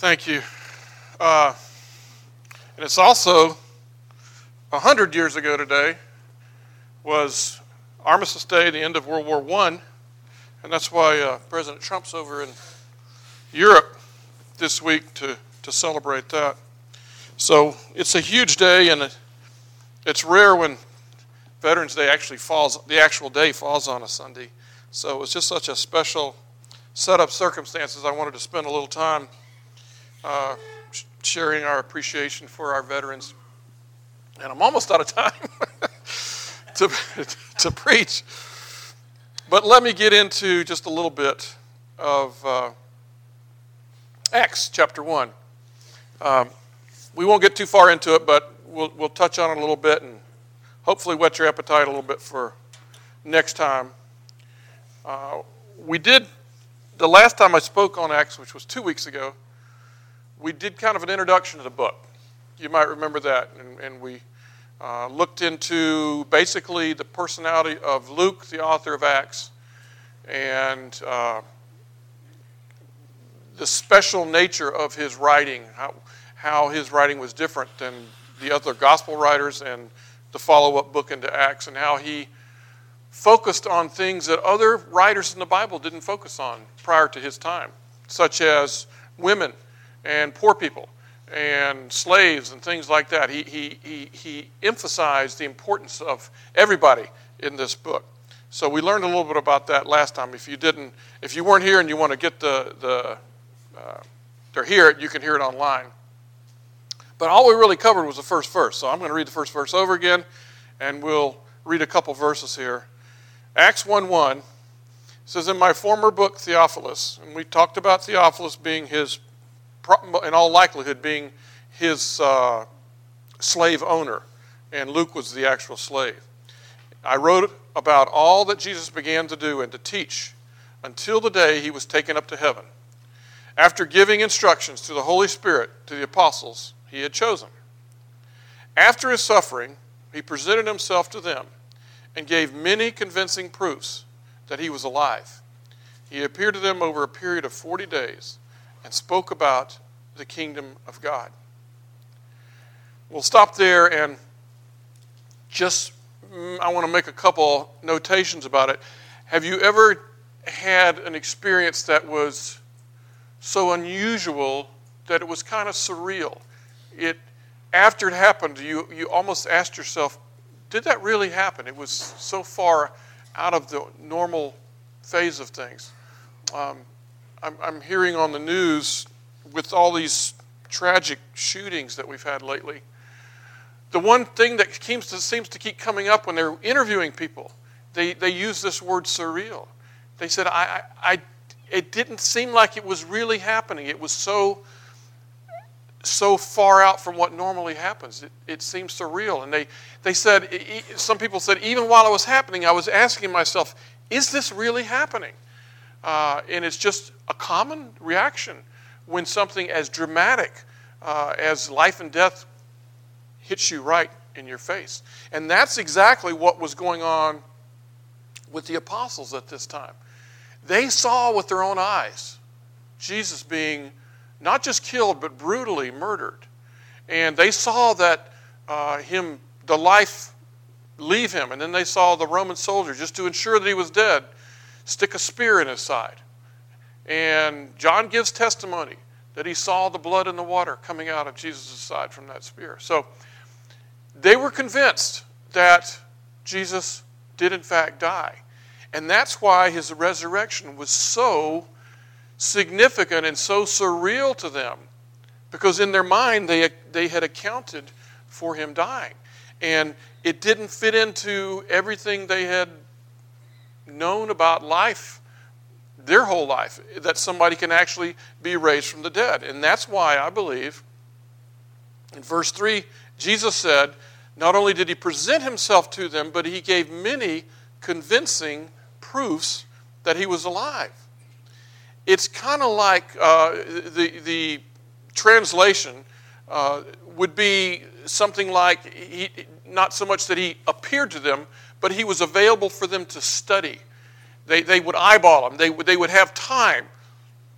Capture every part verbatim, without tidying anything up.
Thank you. Uh, and it's also a hundred years ago today was Armistice Day, the end of World War One, and that's why uh, President Trump's over in Europe this week to, to celebrate that. So it's a huge day, and it's rare when Veterans Day actually falls, the actual day falls on a Sunday. So it was just such a special set of circumstances. I wanted to spend a little time uh, sharing our appreciation for our veterans. And I'm almost out of time to, to preach. But let me get into just a little bit of uh, Acts chapter one. Um, we won't get too far into it, but we'll, we'll touch on it a little bit and hopefully whet your appetite a little bit for next time. Uh, we did, the last time I spoke on Acts, which was two weeks ago, we did kind of an introduction to the book. You might remember that. And, and we uh, looked into basically the personality of Luke, the author of Acts, and uh, the special nature of his writing, how, how his writing was different than the other gospel writers and the follow-up book into Acts, and how he focused on things that other writers in the Bible didn't focus on prior to his time, such as women and poor people and slaves and things like that. He, he, he, he emphasized the importance of everybody in this book. So we learned a little bit about that last time. If you didn't, if you weren't here and you want to get the, the uh, to hear it, you can hear it online. But all we really covered was the first verse. So I'm going to read the first verse over again, and we'll read a couple verses here. Acts one one says, "In my former book, Theophilus," and we talked about Theophilus being his, in all likelihood, being his uh, slave owner, and Luke was the actual slave. "I wrote about all that Jesus began to do and to teach until the day he was taken up to heaven, after giving instructions to the Holy Spirit to the apostles he had chosen. After his suffering, he presented himself to them and gave many convincing proofs that he was alive. He appeared to them over a period of forty days and spoke about the kingdom of God." We'll stop there and just, I want to make a couple notations about it. Have you ever had an experience that was so unusual that it was kind of surreal? It, after it happened, you, you almost asked yourself, did that really happen? It was so far out of the normal phase of things. Um, I'm, I'm hearing on the news with all these tragic shootings that we've had lately, the one thing that seems to, seems to keep coming up when they're interviewing people, they, they use this word surreal. They said, I, I, I, it didn't seem like it was really happening. It was so so far out from what normally happens. It, it seems surreal. And they, they said, some people said, even while it was happening, I was asking myself, is this really happening? Uh, and it's just a common reaction when something as dramatic uh, as life and death hits you right in your face. And that's exactly what was going on with the apostles at this time. They saw with their own eyes Jesus being not just killed, but brutally murdered. And they saw that uh, him, the life leave him. And then they saw the Roman soldier, just to ensure that he was dead, stick a spear in his side. And John gives testimony that he saw the blood and the water coming out of Jesus' side from that spear. So they were convinced that Jesus did in fact die. And that's why his resurrection was so significant and so surreal to them, because in their mind they, they had accounted for him dying. And it didn't fit into everything they had known about life, their whole life, that somebody can actually be raised from the dead. And that's why I believe in verse three, Jesus said, not only did he present himself to them, but he gave many convincing proofs that he was alive. It's kind of like uh, the, the translation uh, would be something like, he, not so much that he appeared to them, but he was available for them to study. They, they would eyeball him. They would, they would have time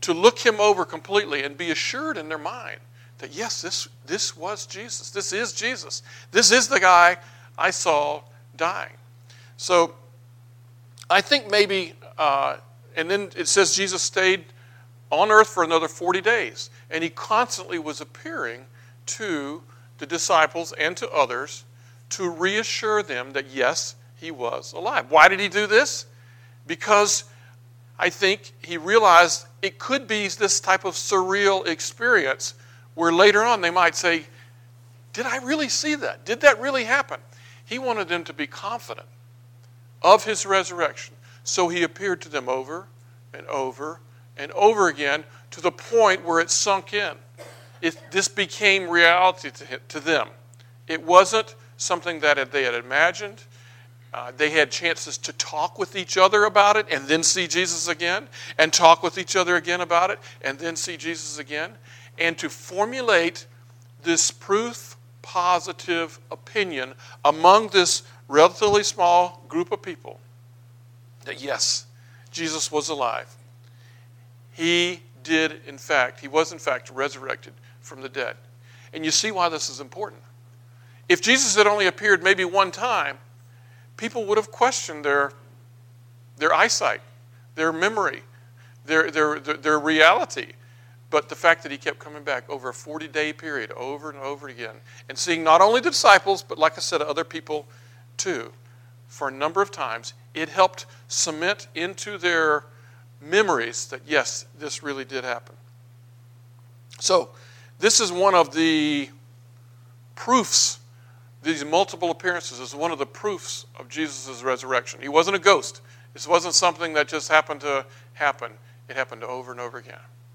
to look him over completely and be assured in their mind that, yes, this, this was Jesus. This is Jesus. This is the guy I saw dying. So I think maybe, uh, and then it says Jesus stayed on earth for another forty days. And he constantly was appearing to the disciples and to others to reassure them that, yes, he was alive. Why did he do this? Because I think he realized it could be this type of surreal experience where later on they might say, did I really see that? Did that really happen? He wanted them to be confident of his resurrection. So he appeared to them over and over and over again to the point where it sunk in. It, this became reality to, to them. It wasn't something that they had imagined. Uh, they had chances to talk with each other about it and then see Jesus again, and talk with each other again about it and then see Jesus again, and to formulate this proof positive opinion among this relatively small group of people that, yes, Jesus was alive. He did, in fact, he was in fact resurrected from the dead. And you see why this is important. If Jesus had only appeared maybe one time, people would have questioned their, their eyesight, their memory, their, their, their, their reality. But the fact that he kept coming back over a forty-day period, over and over again, and seeing not only the disciples, but like I said, other people too, for a number of times, it helped cement into their memories that, yes, this really did happen. So, this is one of the proofs. These multiple appearances is one of the proofs of Jesus' resurrection. He wasn't a ghost. This wasn't something that just happened to happen. It happened over and over again.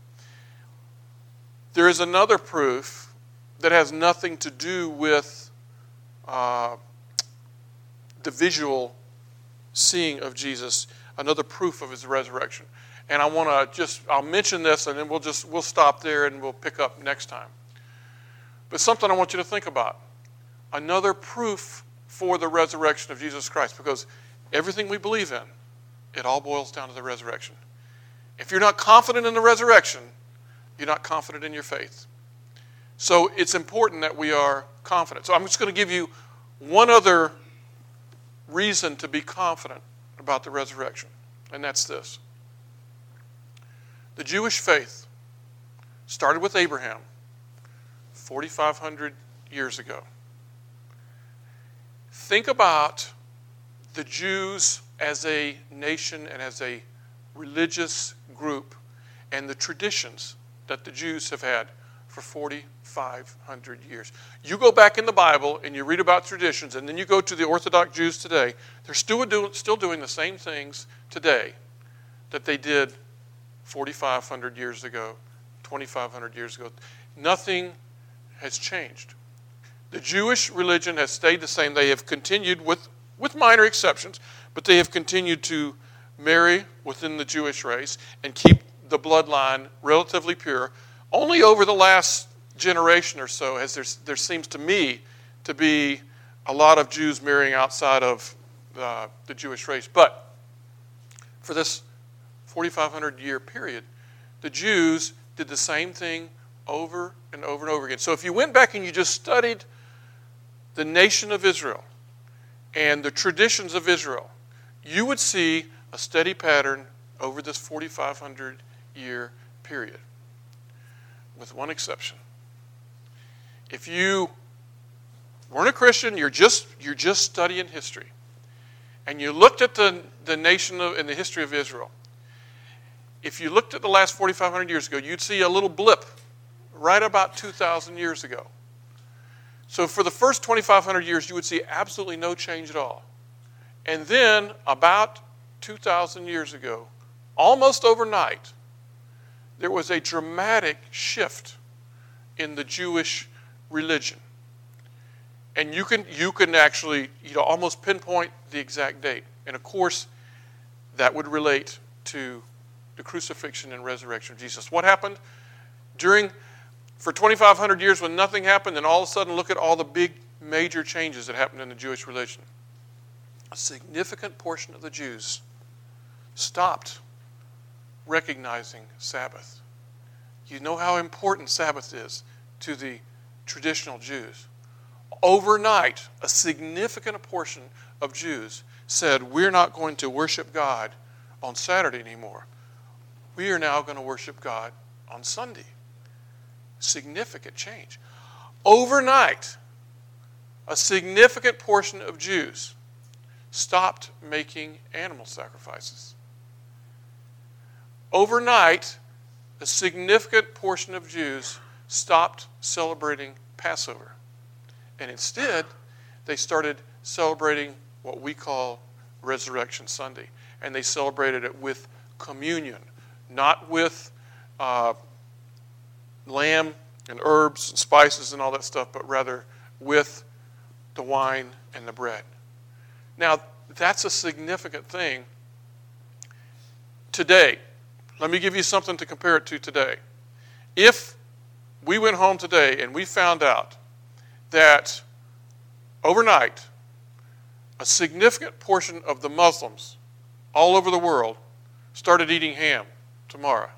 There is another proof that has nothing to do with uh, the visual seeing of Jesus, another proof of his resurrection. And I want to just, I'll mention this and then we'll just, we'll stop there and we'll pick up next time. But something I want you to think about. Another proof for the resurrection of Jesus Christ, because everything we believe in, it all boils down to the resurrection. If you're not confident in the resurrection, you're not confident in your faith. So it's important that we are confident. So I'm just going to give you one other reason to be confident about the resurrection, and that's this. The Jewish faith started with Abraham forty-five hundred years ago. Think about the Jews as a nation and as a religious group and the traditions that the Jews have had for forty-five hundred years. You go back in the Bible and you read about traditions, and then you go to the Orthodox Jews today. They're still doing, still doing the same things today that they did forty-five hundred years ago, twenty-five hundred years ago. Nothing has changed. The Jewish religion has stayed the same. They have continued, with, with minor exceptions, but they have continued to marry within the Jewish race and keep the bloodline relatively pure. Only over the last generation or so has there, there seems to me to be a lot of Jews marrying outside of uh, the Jewish race. But for this forty-five hundred year period, the Jews did the same thing over and over and over again. So if you went back and you just studied the nation of Israel and the traditions of Israel, you would see a steady pattern over this forty-five hundred year period, with one exception. If you weren't a Christian, you're just you're just studying history, and you looked at the, the nation of, and the history of Israel, if you looked at the last forty-five hundred years ago, you'd see a little blip right about two thousand years ago. So for the first twenty-five hundred years, you would see absolutely no change at all. And then about two thousand years ago, almost overnight, there was a dramatic shift in the Jewish religion. And you can you can actually you know almost pinpoint the exact date. And of course, that would relate to the crucifixion and resurrection of Jesus. What happened during for twenty-five hundred years when nothing happened, and all of a sudden look at all the big major changes that happened in the Jewish religion. A significant portion of the Jews stopped recognizing Sabbath. You know how important Sabbath is to the traditional Jews. Overnight, a significant portion of Jews said, we're not going to worship God on Saturday anymore. We are now going to worship God on Sunday. Significant change. Overnight, a significant portion of Jews stopped making animal sacrifices. Overnight, a significant portion of Jews stopped celebrating Passover. And instead, they started celebrating what we call Resurrection Sunday. And they celebrated it with communion, not with uh, lamb and herbs and spices and all that stuff, but rather with the wine and the bread. Now, that's a significant thing today. Let me give you something to compare it to today. If we went home today and we found out that overnight, a significant portion of the Muslims all over the world started eating ham tomorrow,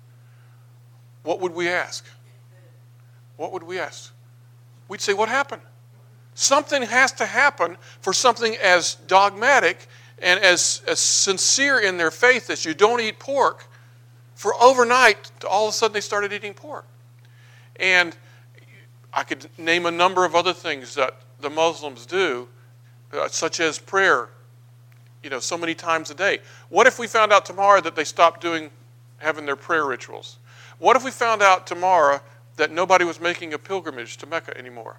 what would we ask? What would we ask? We'd say, what happened? Something has to happen for something as dogmatic and as, as sincere in their faith as you don't eat pork, for overnight, all of a sudden they started eating pork. And I could name a number of other things that the Muslims do, uh, such as prayer, you know, so many times a day. What if we found out tomorrow that they stopped doing, having their prayer rituals? What if we found out tomorrow that nobody was making a pilgrimage to Mecca anymore?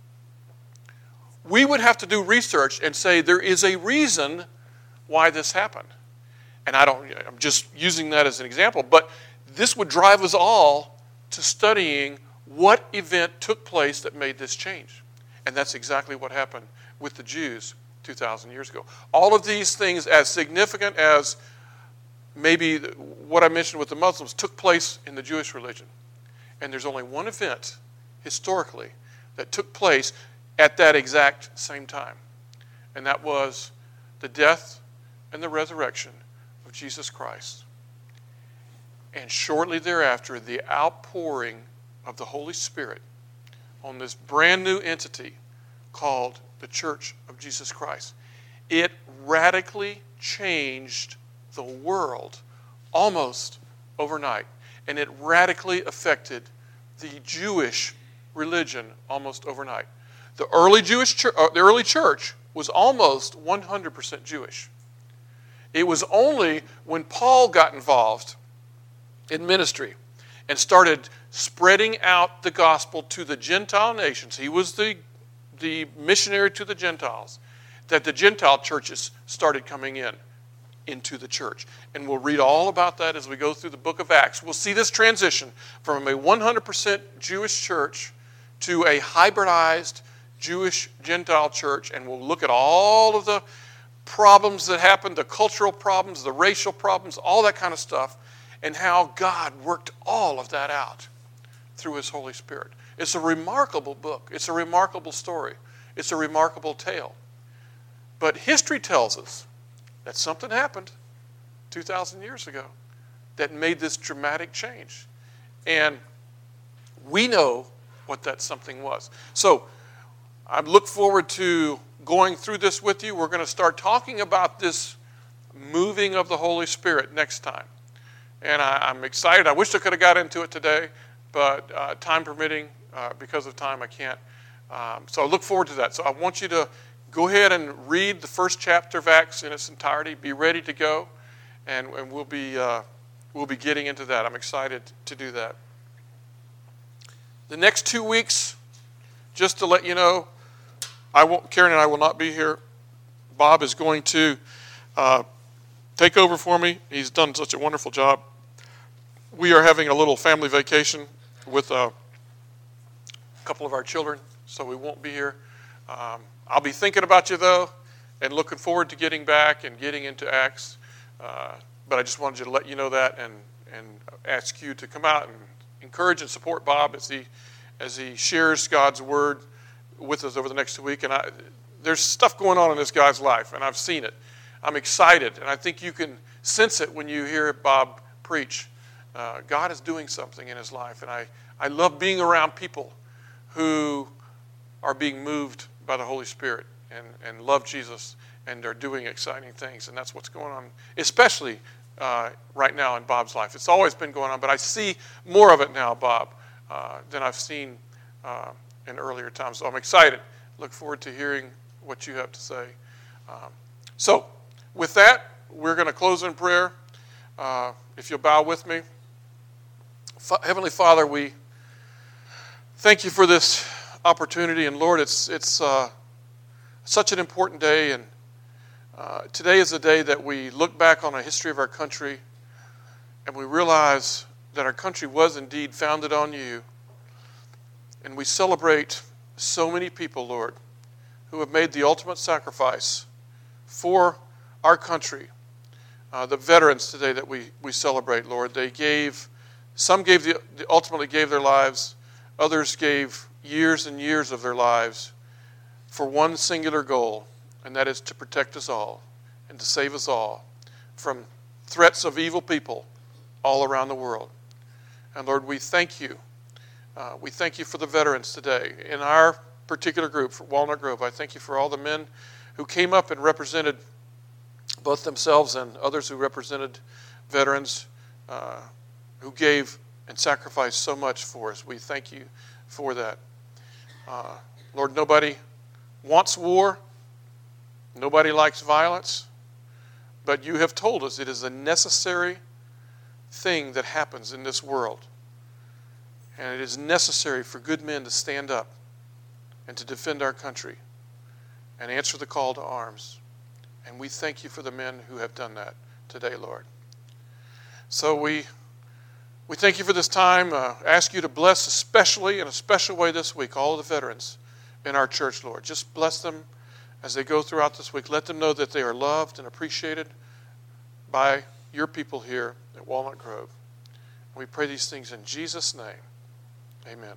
We would have to do research and say there is a reason why this happened. And I don't, I'm just using that as an example, but this would drive us all to studying what event took place that made this change. And that's exactly what happened with the Jews two thousand years ago. All of these things, as significant as maybe what I mentioned with the Muslims, took place in the Jewish religion. And there's only one event historically that took place at that exact same time. And that was the death and the resurrection of Jesus Christ. And shortly thereafter, the outpouring of the Holy Spirit on this brand new entity called the Church of Jesus Christ. It radically changed the world almost overnight. And it radically affected the Jewish religion almost overnight. The early Jewish church, uh, the early church was almost one hundred percent Jewish. It was only when Paul got involved in ministry and started spreading out the gospel to the Gentile nations, he was the, the missionary to the Gentiles, that the Gentile churches started coming in into the church. And we'll read all about that as we go through the book of Acts. We'll see this transition from a one hundred percent Jewish church to a hybridized Jewish Gentile church, and we'll look at all of the problems that happened, the cultural problems, the racial problems, all that kind of stuff, and how God worked all of that out through His Holy Spirit. It's a remarkable book. It's a remarkable story. It's a remarkable tale. But history tells us that something happened two thousand years ago that made this dramatic change. And we know what that something was. So I look forward to going through this with you. We're going to start talking about this moving of the Holy Spirit next time. And I, I'm excited. I wish I could have got into it today, but uh, time permitting, uh, because of time, I can't. Um, so I look forward to that. So I want you to go ahead and read the first chapter of Acts in its entirety. Be ready to go, and, and we'll be uh, we'll be getting into that. I'm excited to do that. The next two weeks, just to let you know, I won't. Karen and I will not be here. Bob is going to uh, take over for me. He's done such a wonderful job. We are having a little family vacation with uh, a couple of our children, so we won't be here. Um, I'll be thinking about you, though, and looking forward to getting back and getting into Acts. Uh, but I just wanted you to let you know that and, and ask you to come out and encourage and support Bob as he as he shares God's Word with us over the next week. And I, there's stuff going on in this guy's life, and I've seen it. I'm excited, and I think you can sense it when you hear Bob preach, uh, God is doing something in his life. And I, I love being around people who are being moved by the Holy Spirit and, and love Jesus, and they're doing exciting things. And that's what's going on, especially uh, right now in Bob's life. It's always been going on, but I see more of it now, Bob, uh, than I've seen uh, in earlier times. So I'm excited. Look forward to hearing what you have to say. Um, so with that, we're going to close in prayer. Uh, if you'll bow with me. Fa- Heavenly Father, we thank you for this opportunity. And Lord, it's it's uh, such an important day. And uh, today is a day that we look back on a history of our country and we realize that our country was indeed founded on you. And we celebrate so many people, Lord, who have made the ultimate sacrifice for our country. Uh, the veterans today that we, we celebrate, Lord, they gave, some gave the, ultimately gave their lives, others gave years and years of their lives for one singular goal, and that is to protect us all and to save us all from threats of evil people all around the world. And Lord, we thank you. Uh, we thank you for the veterans today. In our particular group, for Walnut Grove, I thank you for all the men who came up and represented both themselves and others who represented veterans uh, who gave and sacrificed so much for us. We thank you for that. Uh, Lord, nobody wants war. Nobody likes violence. But you have told us it is a necessary thing that happens in this world. And it is necessary for good men to stand up and to defend our country and answer the call to arms. And we thank you for the men who have done that today, Lord. So we we thank you for this time. Uh, ask you to bless especially in a special way this week all of the veterans in our church, Lord. Just bless them as they go throughout this week. Let them know that they are loved and appreciated by your people here at Walnut Grove. We pray these things in Jesus' name. Amen.